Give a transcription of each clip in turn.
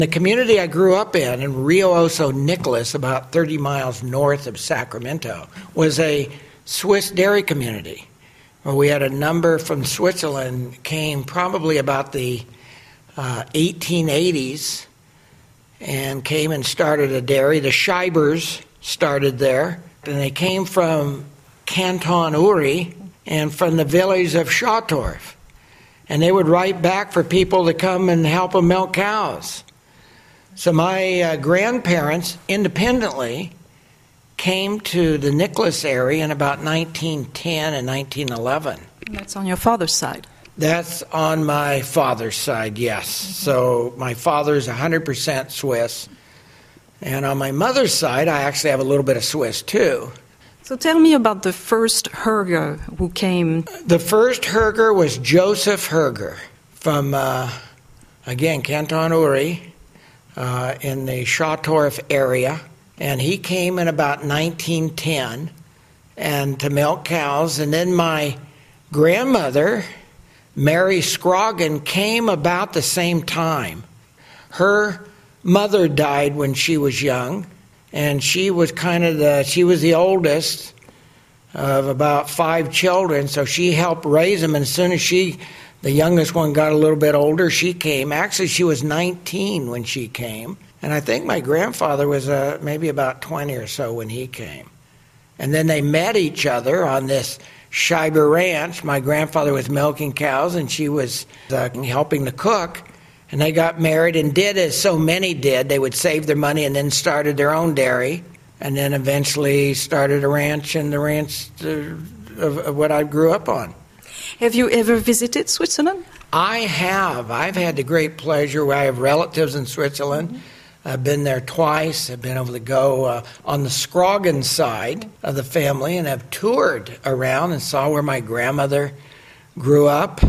The community I grew up in Rio Oso Nicholas, about 30 miles north of Sacramento, was a Swiss dairy community. Where we had a number from Switzerland, came probably about the 1880s, and came and started a dairy. The Scheibers started there, and they came from Canton Uri and from the village of Schottorf. And they would write back for people to come and help them milk cows. So my grandparents independently came to the Nicholas area in about 1910 and 1911. And that's on your father's side? That's on my father's side, yes. Mm-hmm. So my father's 100% Swiss. And on my mother's side, I actually have a little bit of Swiss too. So tell me about the first Herger who came. The first Herger was Joseph Herger from, again, Canton Uri in the Schottorf area. And he came in about 1910 and to milk cows. And then my grandmother, Mary Scroggin, came about the same time. Her mother died when she was young, and she was she was the oldest of about 5 children, so she helped raise them. And as soon as the youngest one, got a little bit older, she came. Actually, she was 19 when she came. And I think my grandfather was maybe about 20 or so when he came. And then they met each other on this Scheiber Ranch. My grandfather was milking cows, and she was helping to cook. And they got married and did as so many did. They would save their money and then started their own dairy, and then eventually started a ranch, and the ranch of what I grew up on. Have you ever visited Switzerland? I have. I've had the great pleasure. I have relatives in Switzerland. Mm-hmm. I've been there twice. I've been able to go on the Scroggin side of the family, and I've toured around and saw where my grandmother grew up.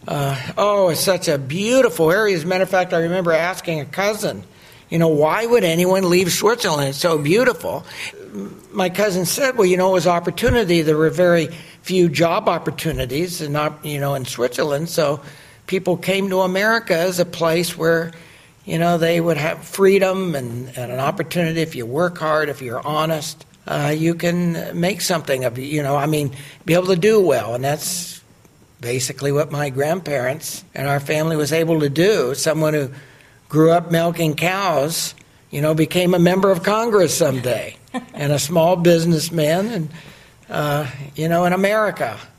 It's such a beautiful area. As a matter of fact, I remember asking a cousin, why would anyone leave Switzerland? It's so beautiful. My cousin said, it was opportunity. There were very few job opportunities in Switzerland, so people came to America as a place where they would have freedom and an opportunity. If you work hard, if you're honest, you can make something of be able to do well. And that's basically what my grandparents and our family was able to do. Someone who grew up milking cows, became a member of Congress someday and a small businessman and, in America.